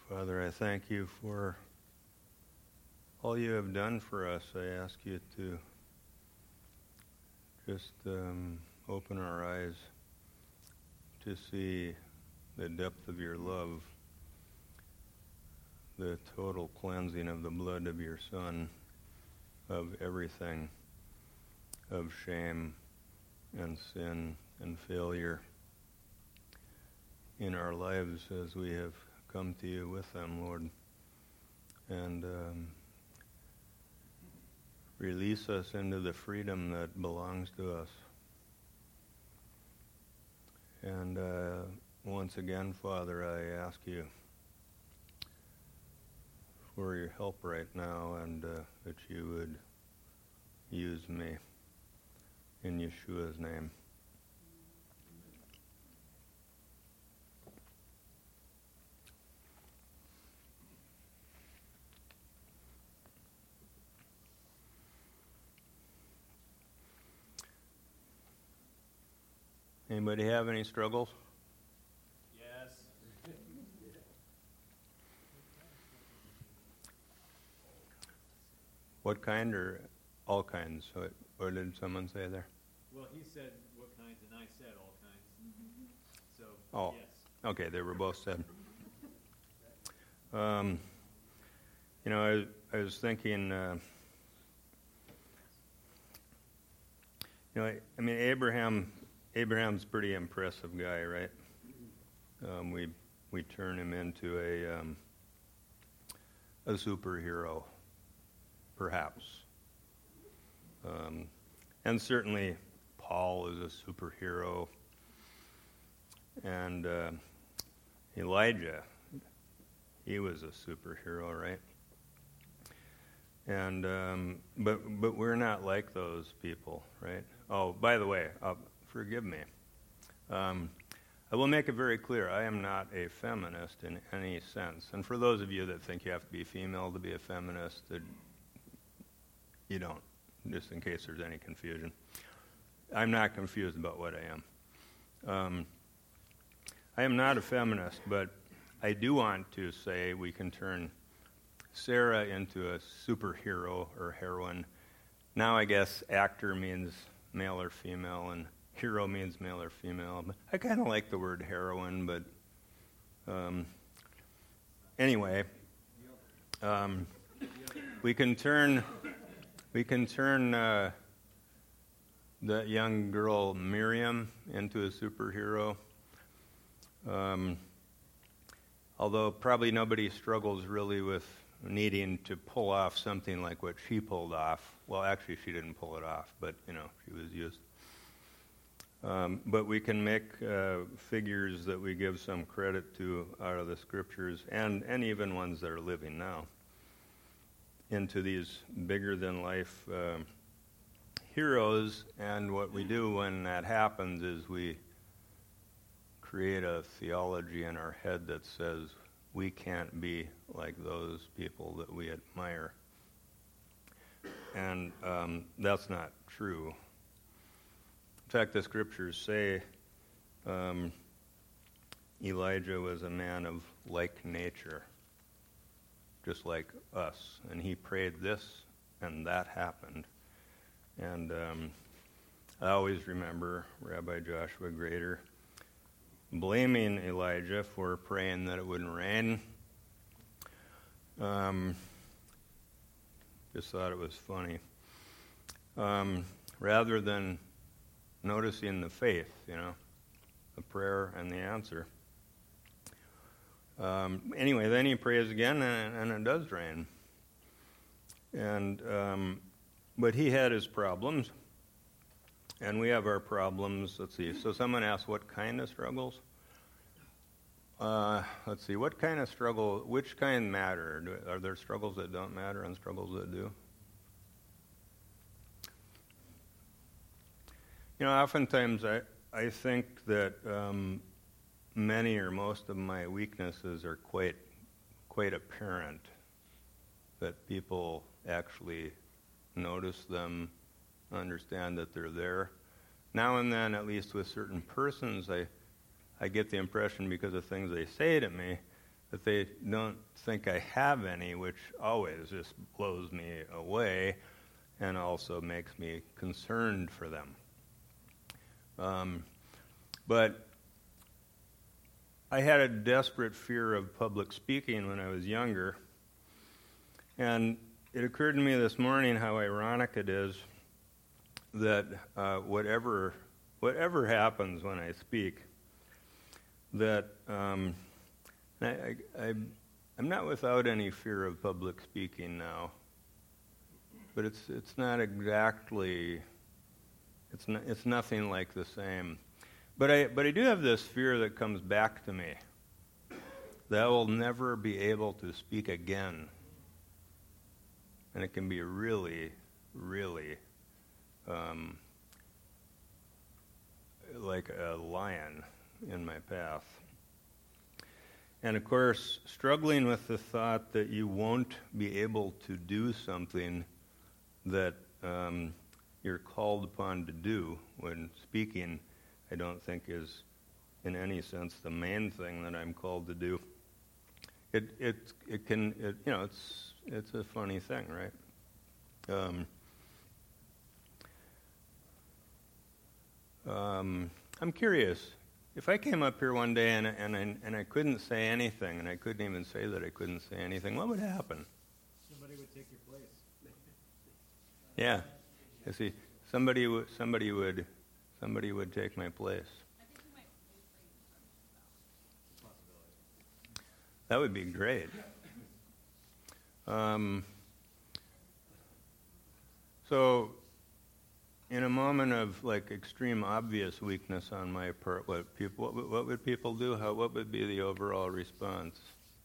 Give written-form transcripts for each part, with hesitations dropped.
Father, I thank you for all you have done for us. I ask you to just open our eyes to see the depth of your love, the total cleansing of the blood of your Son, of everything, of shame and sin and failure in our lives as we have come to you with them, Lord. And release us into the freedom that belongs to us. And once again, Father, I ask you for your help right now, and that you would use me in Yeshua's name. Anybody have any struggles? Yes. What kind or all kinds? What did someone say there? Well, he said what kinds, and I said all kinds. So, Oh, yes. okay, they were both said. I was thinking, Abraham's a pretty impressive guy, right? We turn him into a superhero, perhaps. And certainly Paul is a superhero. And Elijah, he was a superhero, right? And but we're not like those people, right? Oh, by the way, forgive me. I will make it very clear, I am not a feminist in any sense. And for those of you that think you have to be female to be a feminist, you don't, just in case there's any confusion. I'm not confused about what I am. I am not a feminist, but I do want to say we can turn Sarah into a superhero or heroine. Now I guess actor means male or female, and hero means male or female. But I kind of like the word heroine, but anyway, we can turn that young girl Miriam into a superhero. Although probably nobody struggles really with needing to pull off something like what she pulled off. Well, actually, she didn't pull it off, but, she was used. But we can make figures that we give some credit to out of the scriptures, and even ones that are living now, into these bigger-than-life heroes. And what we do when that happens is we create a theology in our head that says we can't be like those people that we admire. And that's not true. In fact, the scriptures say Elijah was a man of like nature, just like us. And he prayed this, and that happened. And I always remember Rabbi Joshua Grader blaming Elijah for praying that it wouldn't rain. Just thought it was funny. Rather than noticing the faith, the prayer and the answer. Anyway, then he prays again, and it does rain. And but he had his problems, and we have our problems. Let's see. So someone asked, what kind of struggles? Let's see. What kind of struggle? Which kind matter? Are there struggles that don't matter and struggles that do? Oftentimes I think that many or most of my weaknesses are quite apparent, that people actually notice them, understand that they're there. Now and then, at least with certain persons, I get the impression because of things they say to me that they don't think I have any, which always just blows me away and also makes me concerned for them. But I had a desperate fear of public speaking when I was younger, and it occurred to me this morning how ironic it is that whatever happens when I speak, that I'm not without any fear of public speaking now, but it's not exactly, it's nothing like the same. But I do have this fear that comes back to me, that I will never be able to speak again. And it can be really, really like a lion in my path. And of course, struggling with the thought that you won't be able to do something that you're called upon to do when speaking, I don't think is in any sense the main thing that I'm called to do. It's a funny thing, right? I'm curious. If I came up here one day and I couldn't say anything, and I couldn't even say that I couldn't say anything, what would happen? Somebody would take your place. Yeah, I see. Somebody would take my place. That would be great. So, in a moment of like extreme obvious weakness on my part, what would people do? What would be the overall response?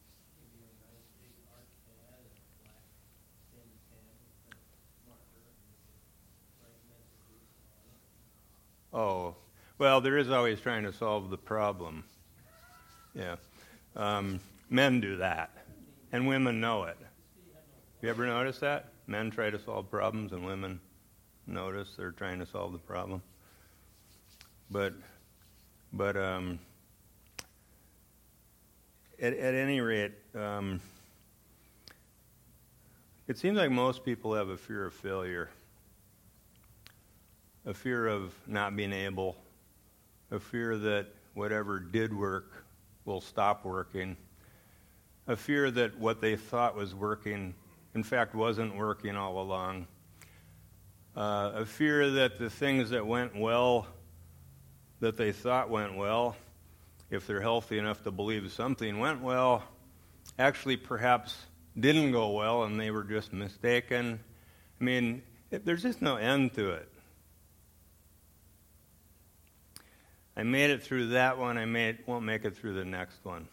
Oh, well, there is always trying to solve the problem. Yeah. Men do that, and women know it. You ever notice that? Men try to solve problems, and women notice they're trying to solve the problem. But at any rate, it seems like most people have a fear of failure, a fear of not being able, a fear that whatever did work will stop working, a fear that what they thought was working, in fact, wasn't working all along, a fear that the things that went well, that they thought went well, if they're healthy enough to believe something went well, actually perhaps didn't go well and they were just mistaken. I mean, there's just no end to it. I made it through that one. Won't make it through the next one.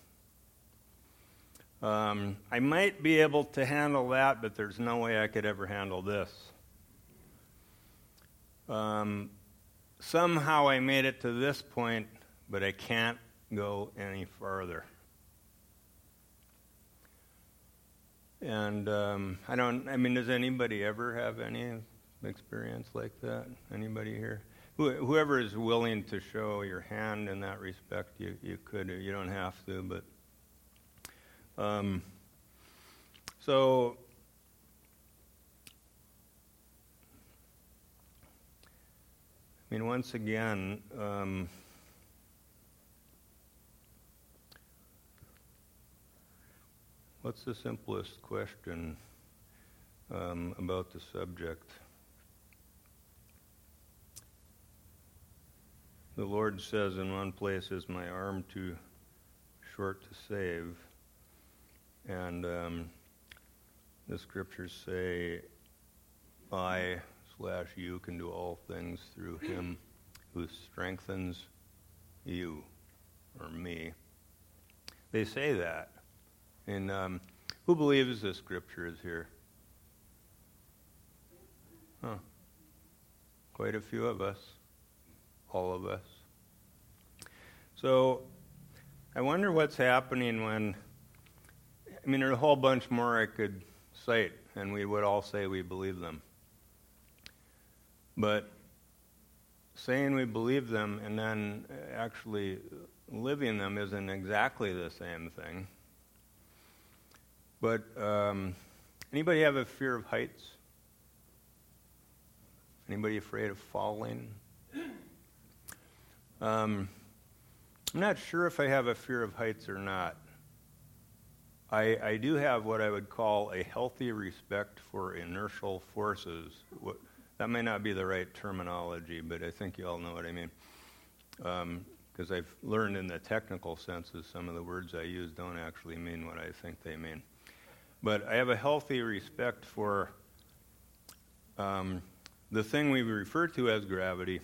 I might be able to handle that, but there's no way I could ever handle this. Somehow I made it to this point, but I can't go any farther. And does anybody ever have any experience like that? Anybody here? Whoever is willing to show your hand in that respect, you could. You don't have to, but so I mean, once again, what's the simplest question about the subject? The Lord says in one place, "Is my arm too short to save?" And the scriptures say, "I/you can do all things through him who strengthens you," or me. They say that. And who believes this scripture is here? Huh. Quite a few of us. All of us. So I wonder what's happening when, there's a whole bunch more I could cite, and we would all say we believe them. But saying we believe them and then actually living them isn't exactly the same thing. But anybody have a fear of heights? Anybody afraid of falling? I'm not sure if I have a fear of heights or not. I do have what I would call a healthy respect for inertial forces. That may not be the right terminology, but I think you all know what I mean. Because I've learned in the technical senses some of the words I use don't actually mean what I think they mean. But I have a healthy respect for the thing we refer to as gravity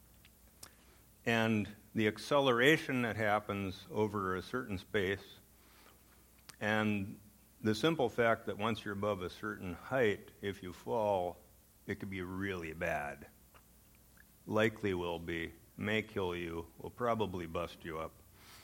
and the acceleration that happens over a certain space, and the simple fact that once you're above a certain height, if you fall, it could be really bad. Likely will be, may kill you, will probably bust you up.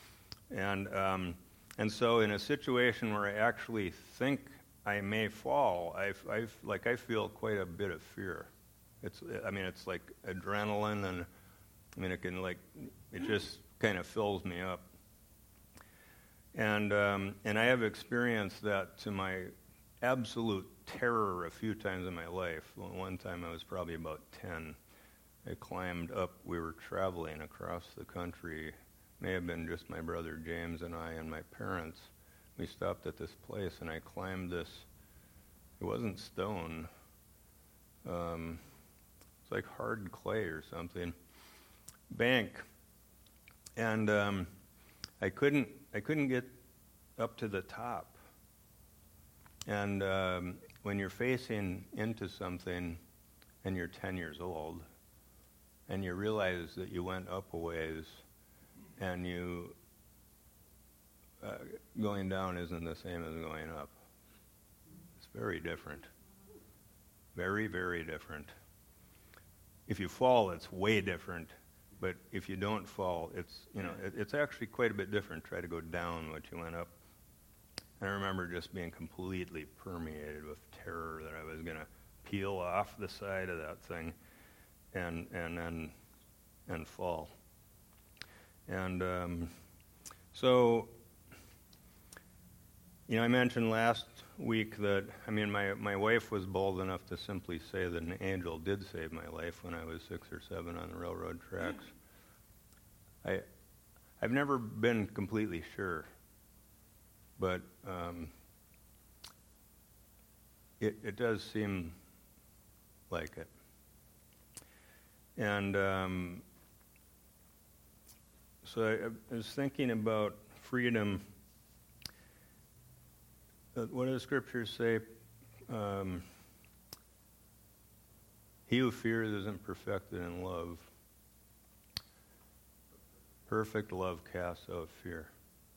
And so in a situation where I actually think I may fall, I feel quite a bit of fear. It's like adrenaline, and it just kind of fills me up. And I have experienced that to my absolute terror a few times in my life. One time I was probably about 10. I climbed up, we were traveling across the country, may have been just my brother James and I and my parents. We stopped at this place and I climbed this, it wasn't stone, it's like hard clay or something, bank. And I couldn't get up to the top. And when you're facing into something and you're 10 years old, and you realize that you went up a ways, and you going down isn't the same as going up. It's very different. Very, very different. If you fall, it's way different. But if you don't fall, it's actually quite a bit different. Try to go down what you went up. And I remember just being completely permeated with terror that I was going to peel off the side of that thing and fall. And so, I mentioned last week that, my wife was bold enough to simply say that an angel did save my life when I was 6 or 7 on the railroad tracks. I've never been completely sure, but it does seem like it. And so I was thinking about freedom. What do the scriptures say? He who fears isn't perfected in love. Perfect love casts out fear.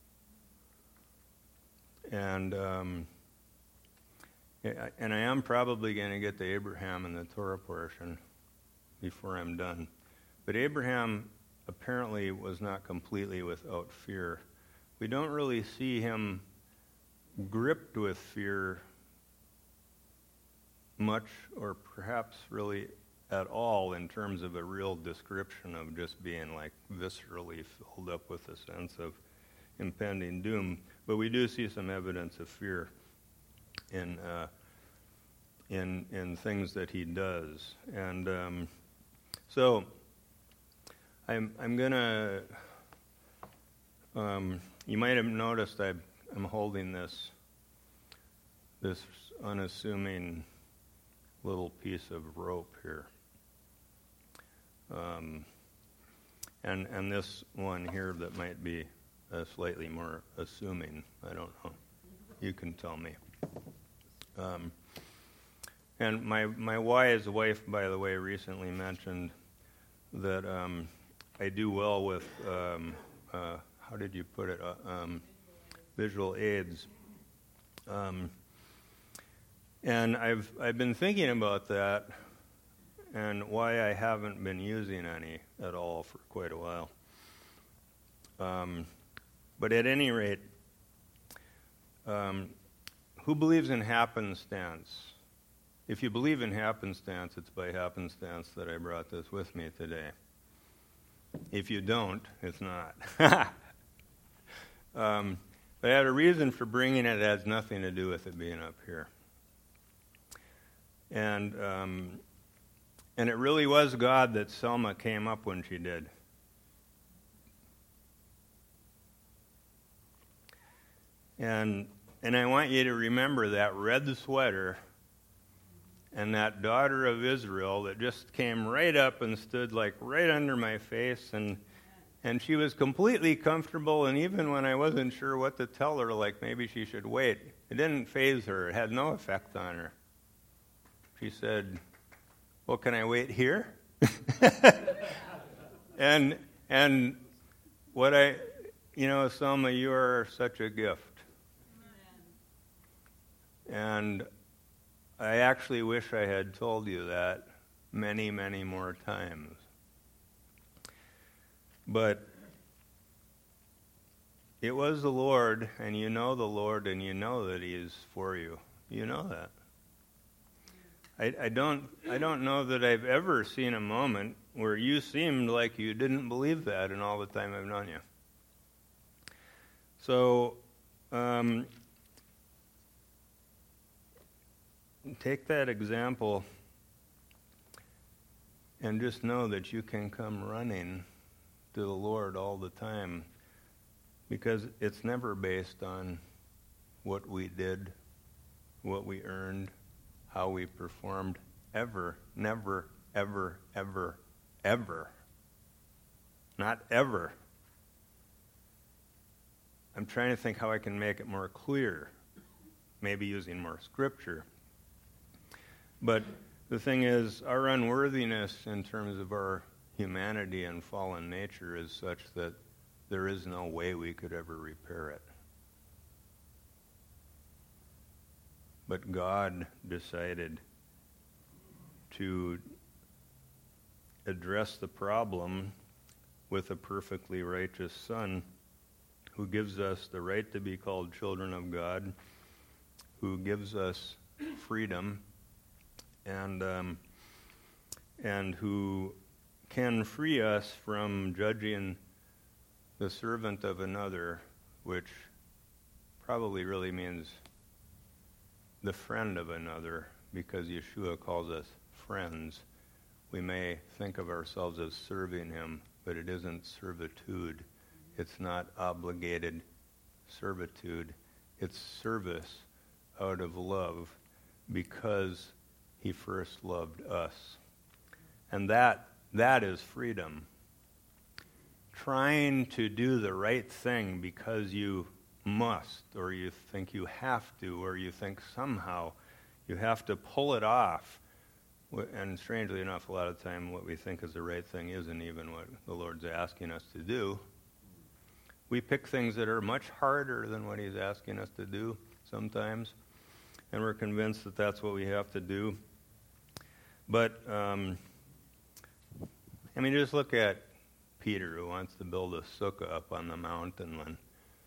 And I am probably going to get to Abraham in the Torah portion before I'm done. But Abraham apparently was not completely without fear. We don't really see him gripped with fear much, or perhaps really at all, in terms of a real description of just being like viscerally filled up with a sense of impending doom. But we do see some evidence of fear in things that he does. And so I'm gonna. You might have noticed I'm holding this unassuming little piece of rope here, and this one here that might be slightly more assuming. I don't know. You can tell me. And my wise wife, by the way, recently mentioned that I do well with how did you put it? Visual aids. And I've been thinking about that and why I haven't been using any at all for quite a while. But at any rate, who believes in happenstance? If you believe in happenstance, it's by happenstance that I brought this with me today. If you don't, it's not. But But I had a reason for bringing it that has nothing to do with it being up here. And it really was God that Selma came up when she did. And I want you to remember that red sweater and that daughter of Israel that just came right up and stood like right under my face, and she was completely comfortable, and even when I wasn't sure what to tell her, like maybe she should wait, it didn't faze her. It had no effect on her. She said, "Well, can I wait here?" and Selma, you are such a gift. And I actually wish I had told you that many, many more times. But it was the Lord, and you know the Lord, and you know that He is for you. You know that. I don't know that I've ever seen a moment where you seemed like you didn't believe that in all the time I've known you. So, take that example and just know that you can come running to the Lord all the time, because it's never based on what we did, what we earned, how we performed, ever, never, ever, ever, ever. Not ever. I'm trying to think how I can make it more clear, maybe using more scripture. But the thing is, our unworthiness in terms of our humanity and fallen nature is such that there is no way we could ever repair it. But God decided to address the problem with a perfectly righteous Son who gives us the right to be called children of God, who gives us freedom, and who can free us from judging the servant of another, which probably really means the friend of another, because Yeshua calls us friends. We may think of ourselves as serving Him, but it isn't servitude. It's not obligated servitude. It's service out of love because He first loved us. And that is freedom. Trying to do the right thing because you must, or you think you have to, or you think somehow you have to pull it off. And strangely enough, a lot of time what we think is the right thing isn't even what the Lord's asking us to do. We pick things that are much harder than what He's asking us to do sometimes, and we're convinced that that's what we have to do. But, just look at Peter, who wants to build a sukkah up on the mountain when,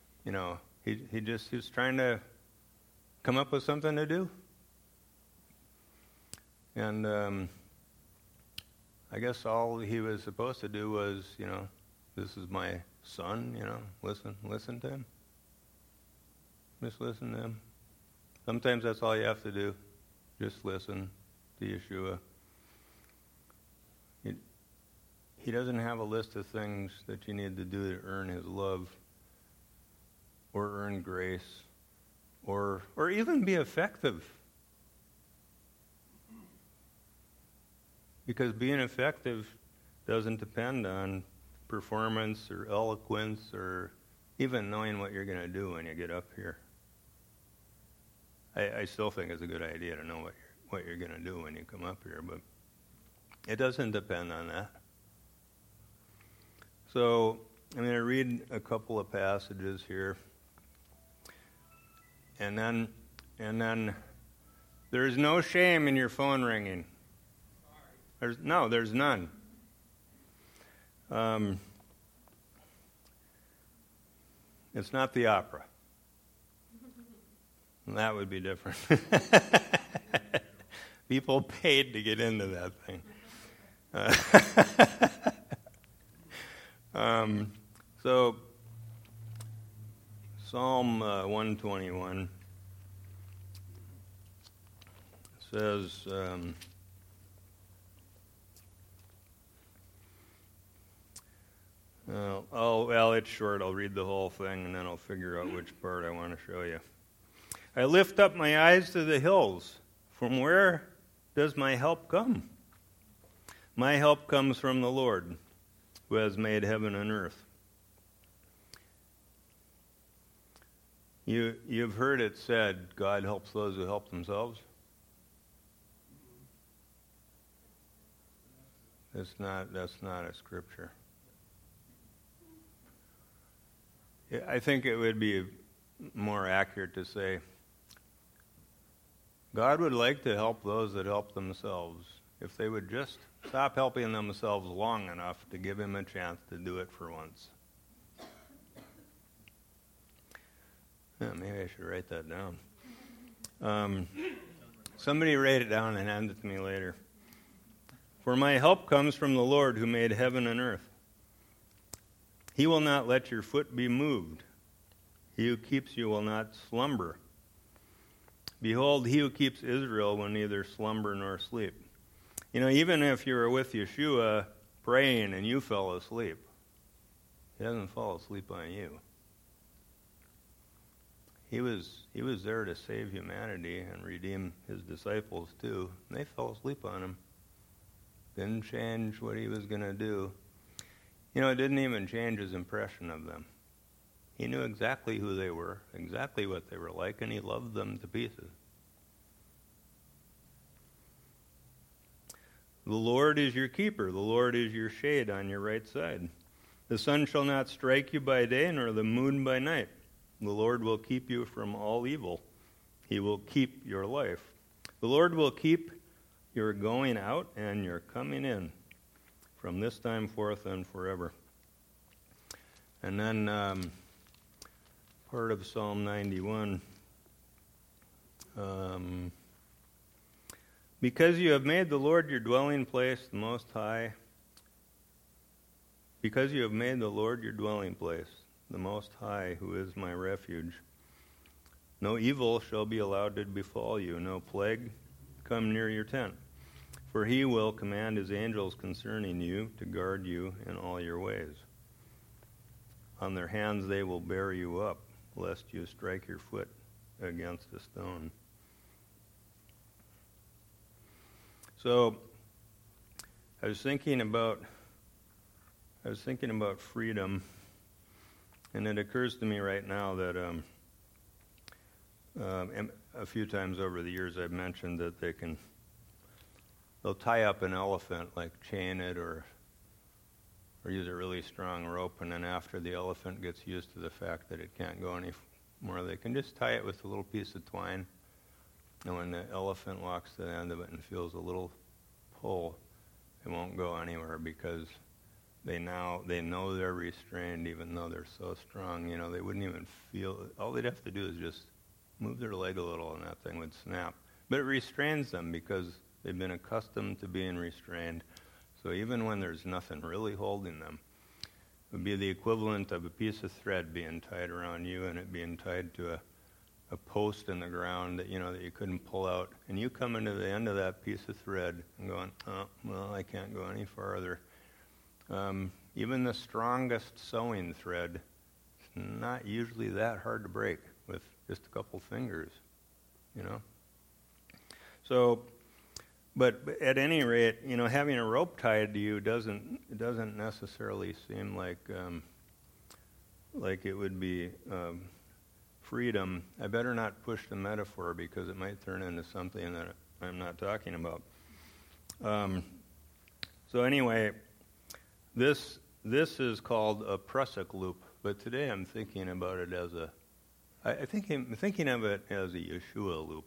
he's trying to come up with something to do. And I guess all he was supposed to do was, this is my son, listen to him. Just listen to him. Sometimes that's all you have to do. Just listen to Yeshua. He doesn't have a list of things that you need to do to earn His love or earn grace or even be effective. Because being effective doesn't depend on performance or eloquence or even knowing what you're going to do when you get up here. I still think it's a good idea to know what you're going to do when you come up here, but it doesn't depend on that. So I'm going to read a couple of passages here, and then there's no shame in your phone ringing. There's none. It's not the opera. That would be different. People paid to get into that thing. Psalm 121 says, well, it's short. I'll read the whole thing, and then I'll figure out which part I want to show you. I lift up my eyes to the hills. From where does my help come? My help comes from the Lord, who has made heaven and earth. You've heard it said, God helps those who help themselves. That's not a scripture. I think it would be more accurate to say, God would like to help those that help themselves if they would just stop helping themselves long enough to give him a chance to do it for once. Yeah, maybe I should write that down. Somebody write it down and hand it to me later. For my help comes from the Lord who made heaven and earth. He will not let your foot be moved. He who keeps you will not slumber. Behold, he who keeps Israel will neither slumber nor sleep. You know, even if you were with Yeshua praying and you fell asleep, he doesn't fall asleep on you. He was there to save humanity and redeem his disciples too. And they fell asleep on him. Didn't change what he was going to do. You know, it didn't even change his impression of them. He knew exactly who they were, exactly what they were like, and he loved them to pieces. The Lord is your keeper. The Lord is your shade on your right side. The sun shall not strike you by day, nor the moon by night. The Lord will keep you from all evil. He will keep your life. The Lord will keep your going out and your coming in from this time forth and forever. And then part of Psalm 91. Because you have made the Lord your dwelling place, the Most High. Because you have made the Lord your dwelling place, the Most High, who is my refuge. No evil shall be allowed to befall you, no plague come near your tent. For he will command his angels concerning you to guard you in all your ways. On their hands they will bear you up, lest you strike your foot against a stone. So, I was thinking about freedom, and it occurs to me right now that a few times over the years I've mentioned that they'll tie up an elephant, like chain it or use a really strong rope, and then after the elephant gets used to the fact that it can't go any more, they can just tie it with a little piece of twine. And when the elephant walks to the end of it and feels a little pull, it won't go anywhere because they know they're restrained even though they're so strong. You know, they wouldn't even feel, all they'd have to do is just move their leg a little and that thing would snap. But it restrains them because they've been accustomed to being restrained. So even when there's nothing really holding them, it would be the equivalent of a piece of thread being tied around you and it being tied to a post in the ground that that you couldn't pull out. And you come into the end of that piece of thread and going, oh, well, I can't go any farther. Even the strongest sewing thread is not usually that hard to break with just a couple fingers, So, but at any rate, having a rope tied to you doesn't necessarily seem like it would be freedom. I better not push the metaphor because it might turn into something that I'm not talking about. So anyway, this is called a Prusik loop, but today I'm thinking about it as I'm thinking of it as a Yeshua loop.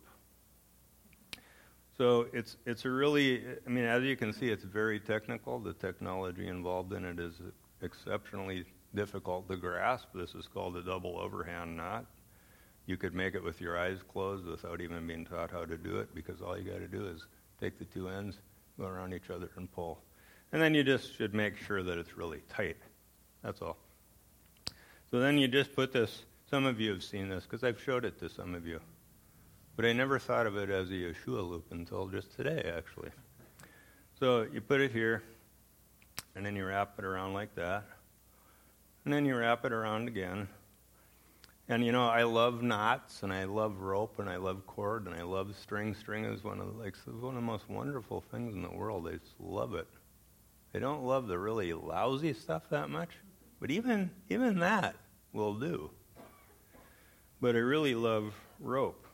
So it's a really, as you can see, it's very technical. The technology involved in it is exceptionally difficult to grasp. This is called a double overhand knot. You could make it with your eyes closed without even being taught how to do it, because all you got to do is take the two ends, go around each other, and pull. And then you just should make sure that it's really tight. That's all. So then you just put this. Some of you have seen this because I've showed it to some of you. But I never thought of it as a Yeshua loop until just today, actually. So you put it here, and then you wrap it around like that. And then you wrap it around again. And, I love knots, and I love rope, and I love cord, and I love string. String is one of the most wonderful things in the world. I just love it. I don't love the really lousy stuff that much, but even that will do. But I really love rope.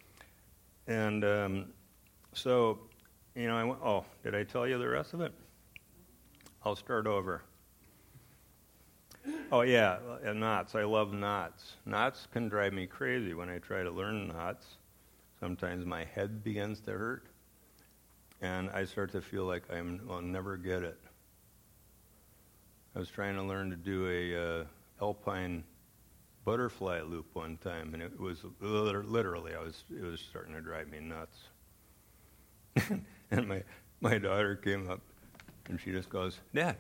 And so, I went, did I tell you the rest of it? I'll start over. Oh, yeah, and knots. I love knots. Knots can drive me crazy when I try to learn knots. Sometimes my head begins to hurt, and I start to feel like I'll never get it. I was trying to learn to do a alpine butterfly loop one time, and it was literally, it was starting to drive me nuts. And my daughter came up, and she just goes, "Dad."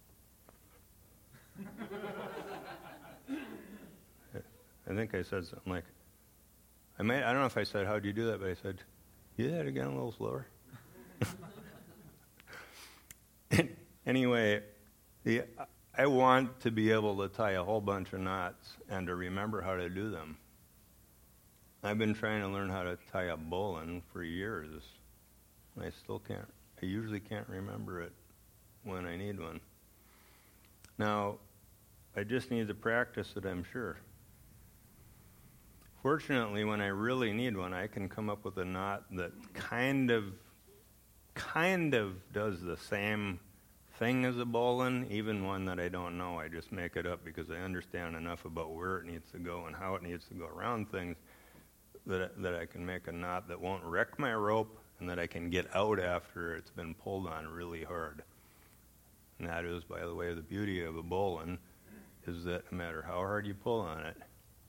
I think I said something like, I don't know if I said, "How'd you do that?" But I said, "Do that again a little slower." Anyway, I want to be able to tie a whole bunch of knots and to remember how to do them. I've been trying to learn how to tie a bowline for years, and I still can't. I usually can't remember it when I need one. Now, I just need to practice it, I'm sure. Fortunately, when I really need one, I can come up with a knot that kind of does the same thing as a bowline, even one that I don't know. I just make it up because I understand enough about where it needs to go and how it needs to go around things that I can make a knot that won't wreck my rope and that I can get out after it's been pulled on really hard. And that is, by the way, the beauty of a bowline is that no matter how hard you pull on it,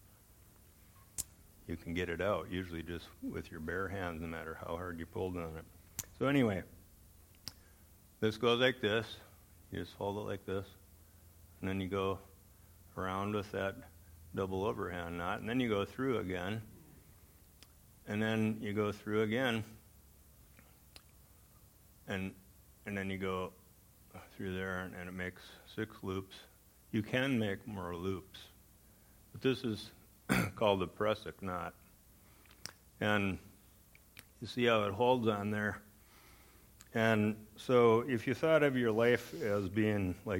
you can get it out, usually just with your bare hands, no matter how hard you pulled on it. So anyway, this goes like this. You just hold it like this. And then you go around with that double overhand knot. And then you go through again. And then you go through again. And then you go through there, and it makes 6 loops. You can make more loops. But this is called the prusik knot. And you see how it holds on there. And so if you thought of your life as being like,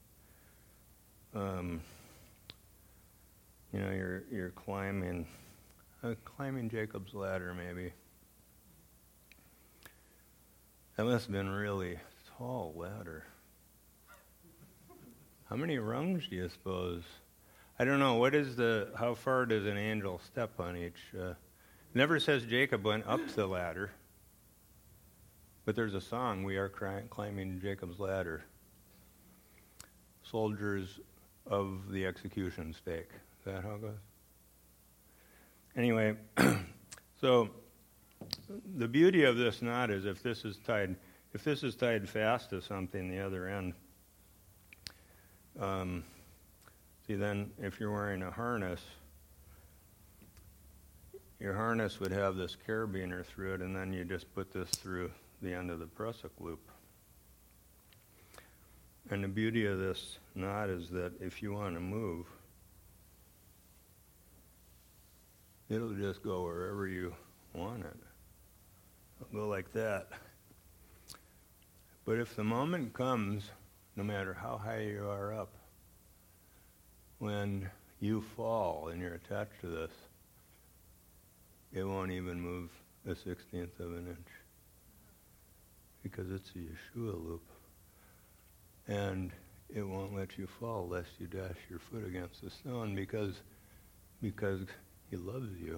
you're climbing Jacob's ladder maybe. That must have been a really tall ladder. How many rungs do you suppose? I don't know. How far does an angel step on each? It never says Jacob went up the ladder. But there's a song, "We Are Climbing Jacob's Ladder." Soldiers of the execution stake. Is that how it goes? Anyway, so the beauty of this knot is if this is tied fast to something, the other end, see then if you're wearing a harness, your harness would have this carabiner through it, and then you just put this through the end of the prusik loop. And the beauty of this knot is that if you want to move, it'll just go wherever you want it. It'll go like that. But if the moment comes, no matter how high you are up, when you fall and you're attached to this, it won't even move a 1/16 of an inch. Because it's a Yeshua loop. And it won't let you fall lest you dash your foot against the stone because he loves you.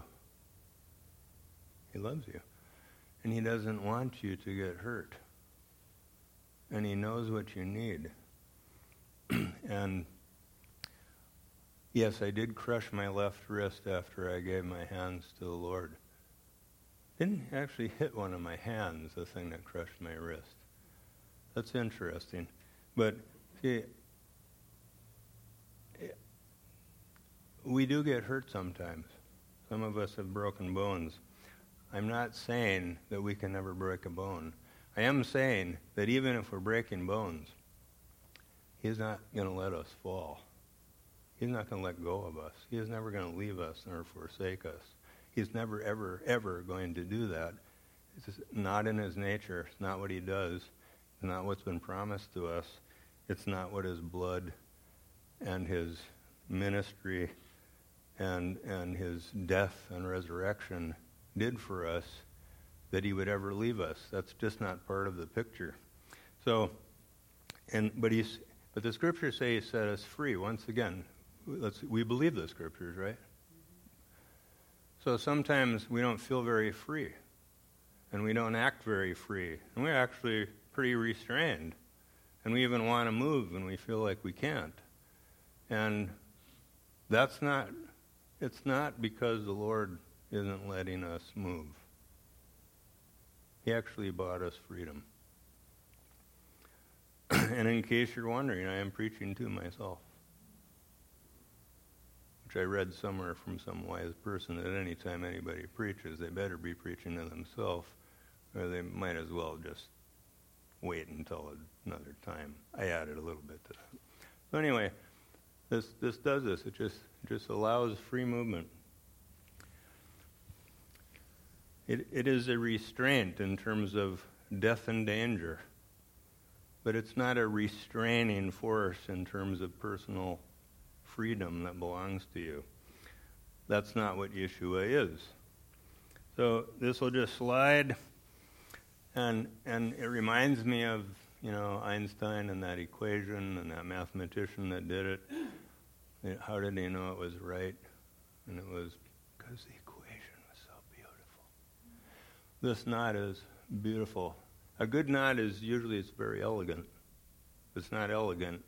He loves you. And he doesn't want you to get hurt. And he knows what you need. And yes, I did crush my left wrist after I gave my hands to the Lord. Didn't actually hit one of my hands, the thing that crushed my wrist. That's interesting. But see, we do get hurt sometimes. Some of us have broken bones. I'm not saying that we can never break a bone. I am saying that even if we're breaking bones, He's not going to let us fall. He's not going to let go of us. He is never going to leave us nor forsake us. He's never, ever, ever going to do that. It's just not in His nature. It's not what He does. It's not what's been promised to us. It's not what His blood and His ministry and His death and resurrection did for us, that He would ever leave us. That's just not part of the picture. So, but the Scriptures say He set us free. Once again, we believe the Scriptures, right? So sometimes we don't feel very free, and we don't act very free, and we're actually pretty restrained, and we even want to move, and we feel like we can't. And it's not because the Lord isn't letting us move. He actually bought us freedom. And in case you're wondering, I am preaching to myself, which I read somewhere from some wise person, that any time anybody preaches, they better be preaching to themselves, or they might as well just wait until another time. I added a little bit to that. So anyway, this does this. It just allows free movement. It is a restraint in terms of death and danger, but it's not a restraining force in terms of personal freedom that belongs to you. That's not what Yeshua is. So this will just slide, and it reminds me of, Einstein and that equation and that mathematician that did it. How did he know it was right? And it was because the equation was so beautiful. This knot is beautiful. A good knot is usually it's very elegant. If it's not elegant,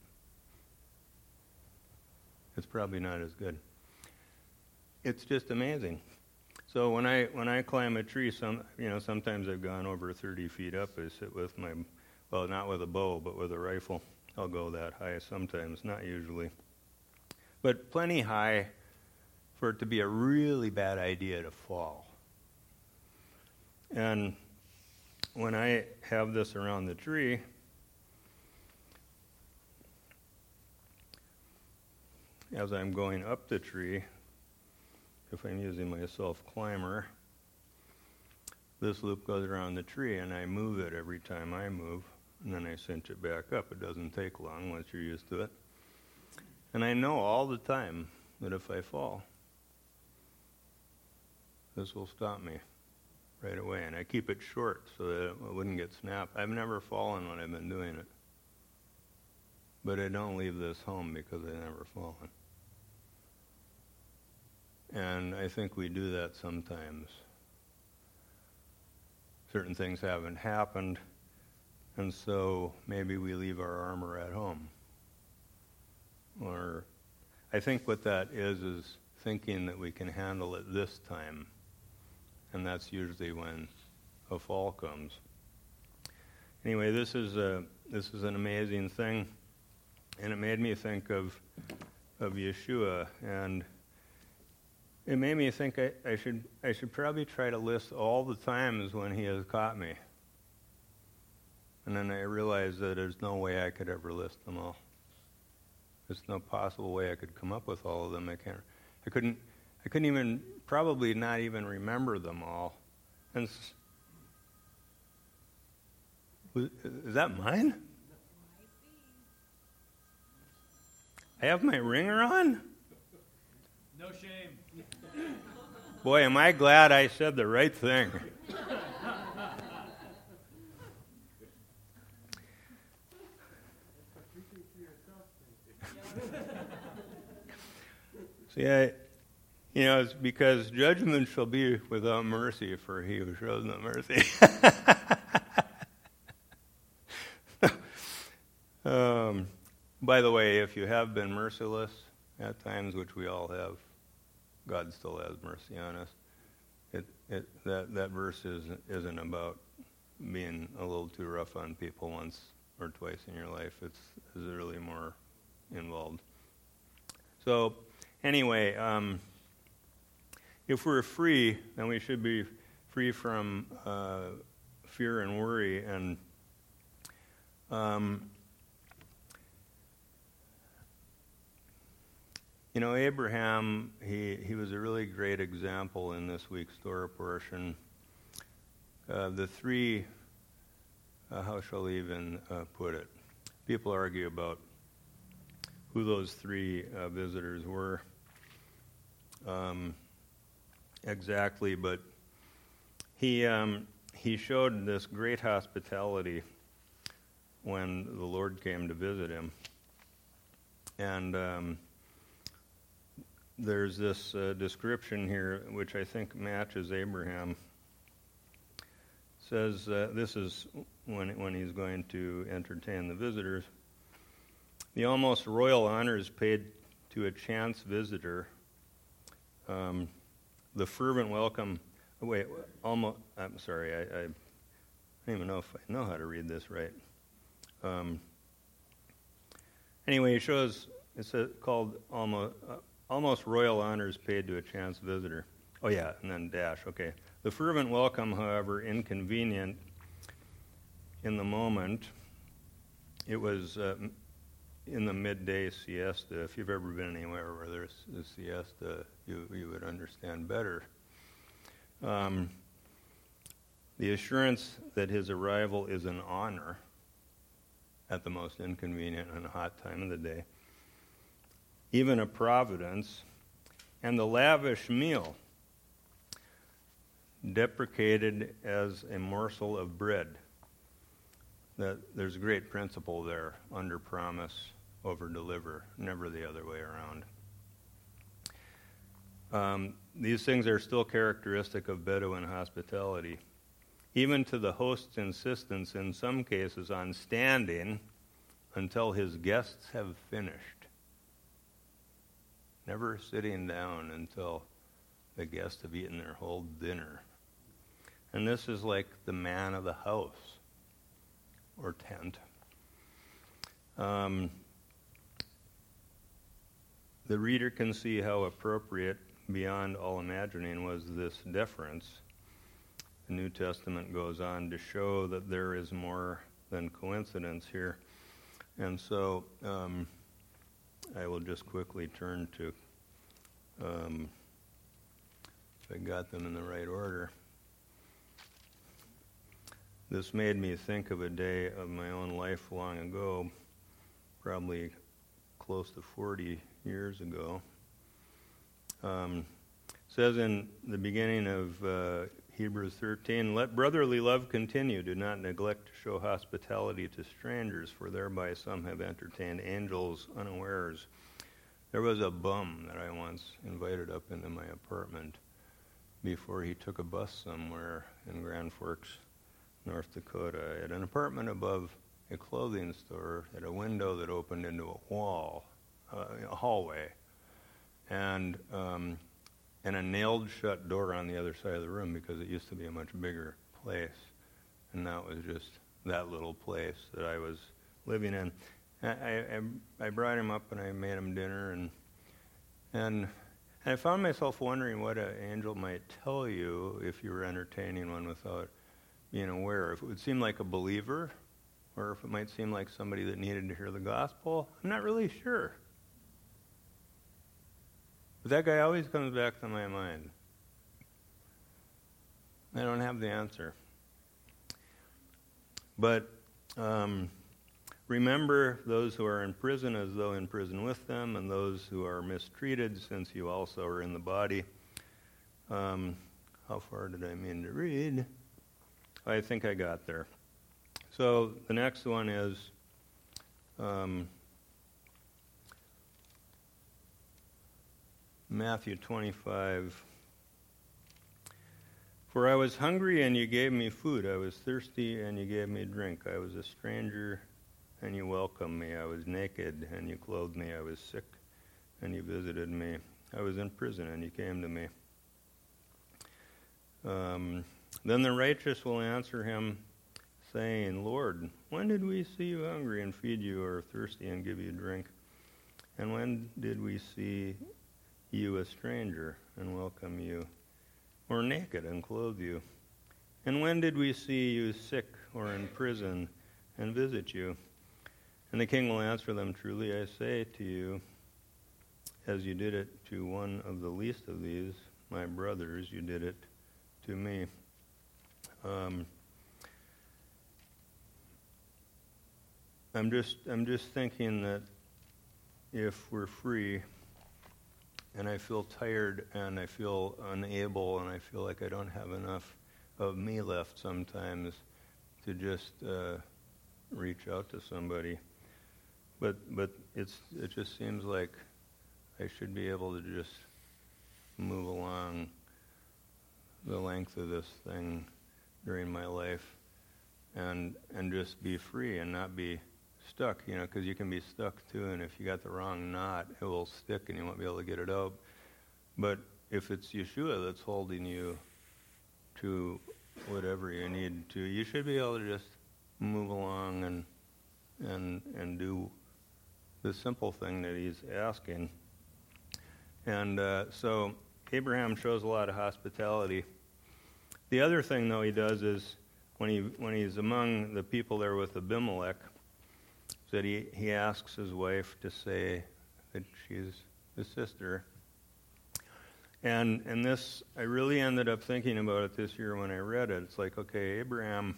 it's probably not as good. It's just amazing. So when I climb a tree, sometimes I've gone over 30 feet up. I sit with not with a bow, but with a rifle. I'll go that high sometimes, not usually. But plenty high for it to be a really bad idea to fall. And when I have this around the tree, as I'm going up the tree, if I'm using my self-climber, this loop goes around the tree, and I move it every time I move, and then I cinch it back up. It doesn't take long once you're used to it. And I know all the time that if I fall, this will stop me right away. And I keep it short so that it wouldn't get snapped. I've never fallen when I've been doing it. But I don't leave this home because I've never fallen. And I think we do that sometimes. Certain things haven't happened, and so maybe we leave our armor at home. Or I think what that is thinking that we can handle it this time, and that's usually when a fall comes. Anyway, this is an amazing thing, and it made me think of Yeshua, and it made me think I should probably try to list all the times when He has caught me. And then I realized that there's no way I could ever list them all. There's no possible way I could come up with all of them. I couldn't even, probably not even remember them all. And is that mine? I have my ringer on? No shame. Boy, am I glad I said the right thing. See, it's because judgment shall be without mercy for he who shows no mercy. By the way, if you have been merciless at times, which we all have, God still has mercy on us. That verse isn't about being a little too rough on people once or twice in your life. It's really more involved. So, Anyway, if we're free, then we should be free from fear and worry. And Abraham, he was a really great example in this week's Torah portion. The three, how shall we even put it? People argue about who those three visitors were exactly, but he showed this great hospitality when the Lord came to visit him. And there's this description here which I think matches Abraham. It says this is when he's going to entertain the visitors. The almost royal honors paid to a chance visitor. The fervent welcome. I'm sorry. I don't even know if I know how to read this right. Anyway, he shows it's called almost royal honors paid to a chance visitor. Oh yeah, and then dash. Okay. The fervent welcome, however, inconvenient in the moment. It was in the midday siesta. If you've ever been anywhere where there's a siesta, you would understand better. The assurance that his arrival is an honor at the most inconvenient and hot time of the day, even a providence, and the lavish meal deprecated as a morsel of bread. That there's a great principle there: under promise, over deliver, never the other way around. These things are still characteristic of Bedouin hospitality. Even to the host's insistence, in some cases, on standing until his guests have finished. Never sitting down until the guests have eaten their whole dinner. And this is like the man of the house or tent. The reader can see how appropriate, beyond all imagining, was this deference. The New Testament goes on to show that there is more than coincidence here. And so I will just quickly turn to, if I got them in the right order. This made me think of a day of my own life long ago, probably close to 40 years ago. Says in the beginning of Hebrews 13, "Let brotherly love continue. Do not neglect to show hospitality to strangers, for thereby some have entertained angels unawares." There was a bum that I once invited up into my apartment before he took a bus somewhere in Grand Forks, North Dakota. I had an apartment above a clothing store, had a window that opened into a wall, a hallway, and a nailed shut door on the other side of the room because it used to be a much bigger place. And that was just that little place that I was living in. I brought him up and I made him dinner, and I found myself wondering what an angel might tell you if you were entertaining one without being aware. If it would seem like a believer, or if it might seem like somebody that needed to hear the gospel. I'm not really sure. But that guy always comes back to my mind. I don't have the answer. But remember those who are in prison as though in prison with them, and those who are mistreated, since you also are in the body. How far did I mean to read? I think I got there. So the next one is Matthew 25. "For I was hungry, and you gave me food. I was thirsty, and you gave me drink. I was a stranger, and you welcomed me. I was naked, and you clothed me. I was sick, and you visited me. I was in prison, and you came to me." Then the righteous will answer him, saying, "Lord, when did we see you hungry and feed you, or thirsty and give you drink? And when did we see you a stranger and welcome you, or naked and clothe you? And when did we see you sick or in prison and visit you?" And the king will answer them, "Truly I say to you, as you did it to one of the least of these, my brothers, you did it to me." I'm just thinking that if we're free, and I feel tired, and I feel unable, and I feel like I don't have enough of me left sometimes to just reach out to somebody, but it just seems like I should be able to just move along the length of this thing during my life, and just be free and not be stuck, because you can be stuck too, and if you got the wrong knot, it will stick and you won't be able to get it out. But if it's Yeshua that's holding you to whatever you need to, you should be able to just move along and do the simple thing that he's asking. And so Abraham shows a lot of hospitality. The other thing, though, he does is when he's among the people there with Abimelech, that he asks his wife to say that she's his sister. And this, I really ended up thinking about it this year when I read it. It's like, okay, Abraham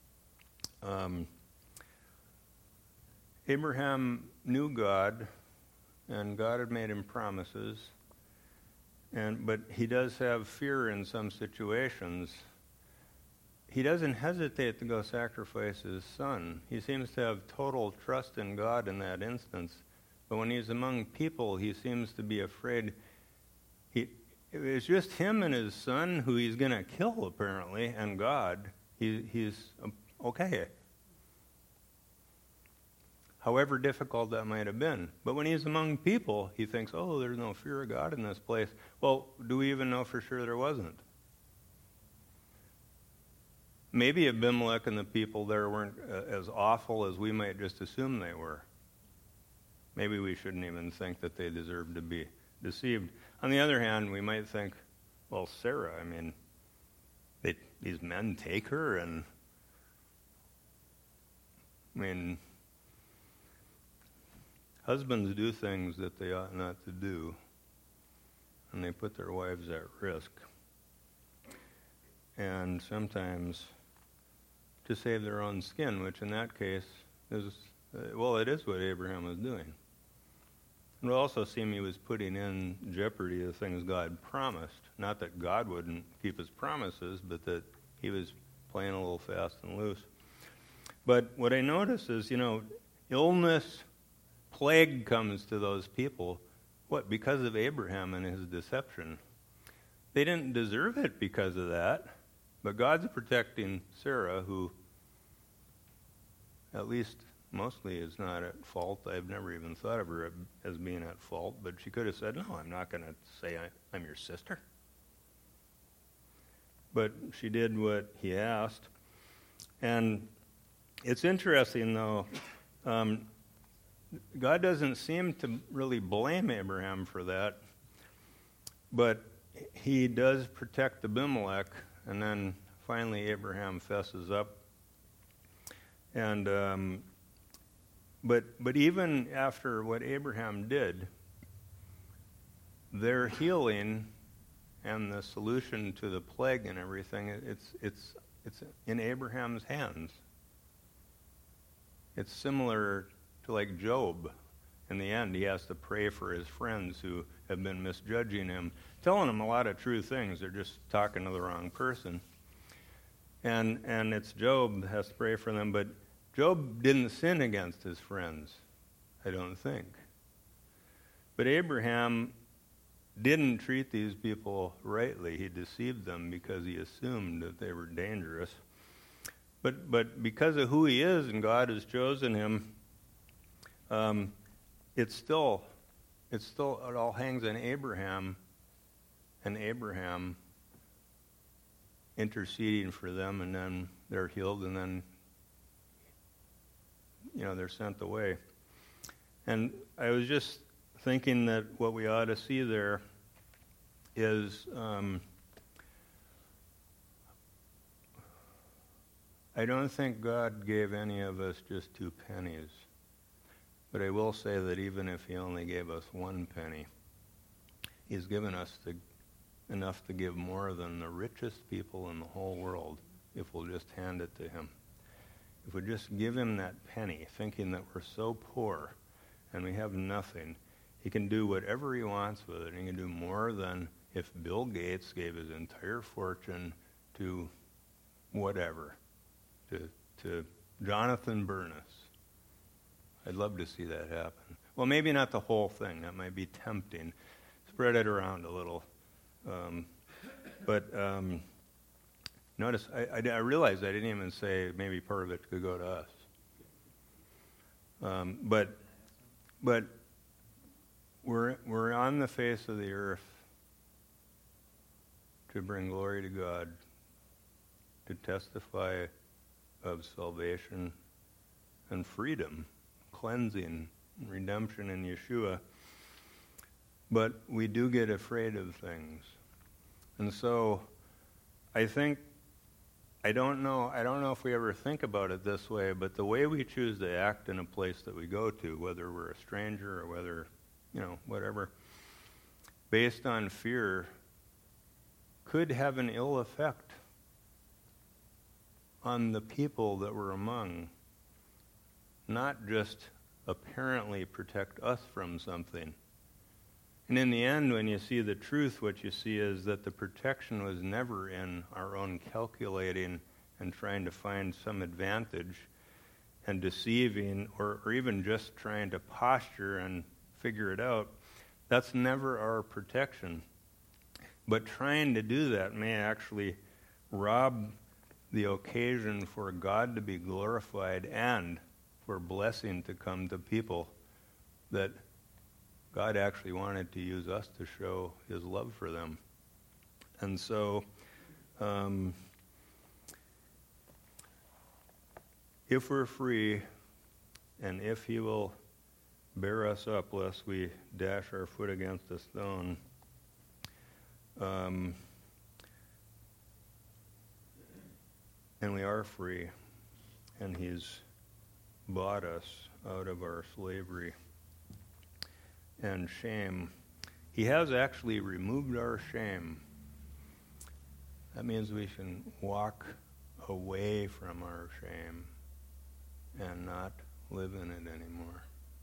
knew God, and God had made him promises, but he does have fear in some situations. He doesn't hesitate to go sacrifice his son. He seems to have total trust in God in that instance. But when he's among people, he seems to be afraid. It's just him and his son who he's going to kill, apparently, and God. He's okay. However difficult that might have been. But when he's among people, he thinks, oh, there's no fear of God in this place. Well, do we even know for sure there wasn't? Maybe Abimelech and the people there weren't as awful as we might just assume they were. Maybe we shouldn't even think that they deserved to be deceived. On the other hand, we might think, well, Sarah, these men take her, and husbands do things that they ought not to do, and they put their wives at risk. And sometimes to save their own skin, which in that case is, it is what Abraham was doing. It would also seem he was putting in jeopardy the things God promised. Not that God wouldn't keep his promises, but that he was playing a little fast and loose. But what I notice is, illness, plague comes to those people. What? Because of Abraham and his deception. They didn't deserve it because of that. But God's protecting Sarah, who at least mostly is not at fault. I've never even thought of her as being at fault, but she could have said, no, I'm not going to say I'm your sister. But she did what he asked. And it's interesting, though, God doesn't seem to really blame Abraham for that, but he does protect Abimelech. And then finally Abraham fesses up. And but even after what Abraham did, their healing and the solution to the plague and everything, it's in Abraham's hands. It's similar to like Job. In the end, he has to pray for his friends who have been misjudging him, telling him a lot of true things. They're just talking to the wrong person. And it's Job that has to pray for them. But Job didn't sin against his friends, I don't think. But Abraham didn't treat these people rightly. He deceived them because he assumed that they were dangerous. But because of who he is and God has chosen him, it all hangs on Abraham, and Abraham interceding for them, and then they're healed, and then they're sent away. And I was just thinking that what we ought to see there is I don't think God gave any of us just 2 pennies. But I will say that even if he only gave us 1 penny, he's given us enough to give more than the richest people in the whole world if we'll just hand it to him. If we just give him that penny, thinking that we're so poor and we have nothing, he can do whatever he wants with it. He can do more than if Bill Gates gave his entire fortune to whatever, to Jonathan Bernis. I'd love to see that happen. Well, maybe not the whole thing. That might be tempting. Spread it around a little. But notice, I realized I didn't even say maybe part of it could go to us. But we're on the face of the earth to bring glory to God, to testify of salvation and freedom, cleansing, redemption in Yeshua. But we do get afraid of things. And so I don't know if we ever think about it this way, but the way we choose to act in a place that we go to, whether we're a stranger or whether, whatever, based on fear, could have an ill effect on the people that we're among. Not just apparently protect us from something. And in the end, when you see the truth, what you see is that the protection was never in our own calculating and trying to find some advantage and deceiving or even just trying to posture and figure it out. That's never our protection. But trying to do that may actually rob the occasion for God to be glorified and for blessing to come to people that God actually wanted to use us to show his love for them. And so, if we're free, and if he will bear us up lest we dash our foot against a stone, and we are free, and he's bought us out of our slavery and shame. He has actually removed our shame. That means we can walk away from our shame and not live in it anymore.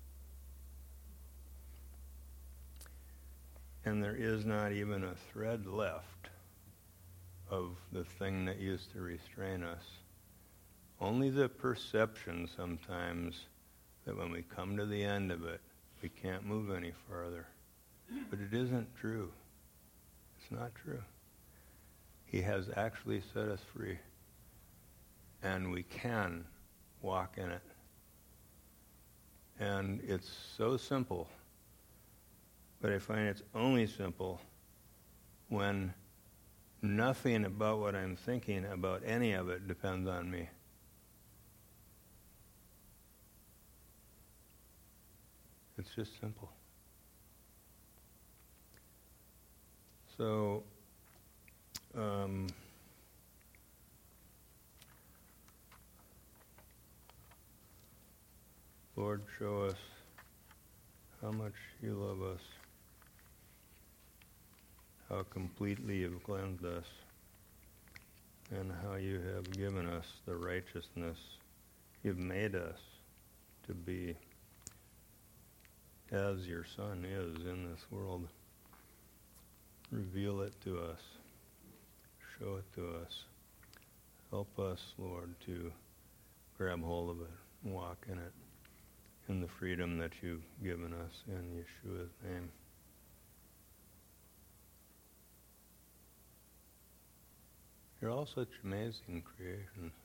And there is not even a thread left of the thing that used to restrain us. Only the perception sometimes that when we come to the end of it, we can't move any farther. But it isn't true. It's not true. He has actually set us free. And we can walk in it. And it's so simple. But I find it's only simple when nothing about what I'm thinking about any of it depends on me. It's just simple. So, Lord, show us how much you love us, how completely you've cleansed us, and how you have given us the righteousness you've made us to be as your Son is in this world. Reveal it to us. Show it to us. Help us, Lord, to grab hold of it and walk in it in the freedom that you've given us in Yeshua's name. You're all such amazing creations.